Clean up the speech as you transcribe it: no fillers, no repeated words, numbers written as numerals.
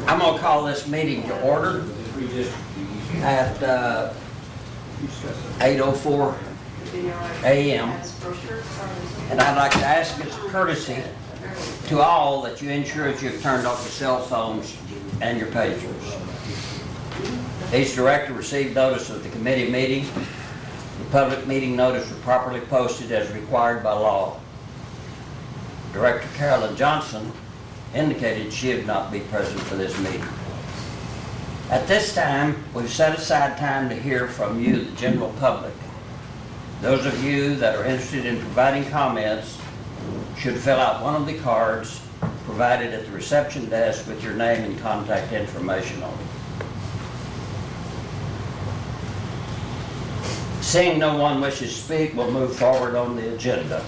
I'm going to call this meeting to order at 8:04 a.m. And I'd like to ask as a courtesy to all that you ensure that you've turned off your cell phones and your pagers. Each director received notice of the committee meeting. The public meeting notice was properly posted as required by law. Director Carolyn Johnson indicated she would not be present for this meeting. At this time, we've set aside time to hear from you, the general public. Those of you that are interested in providing comments should fill out one of the cards provided at the reception desk with your name and contact information on it. Seeing no one wishes to speak, we'll move forward on the agenda.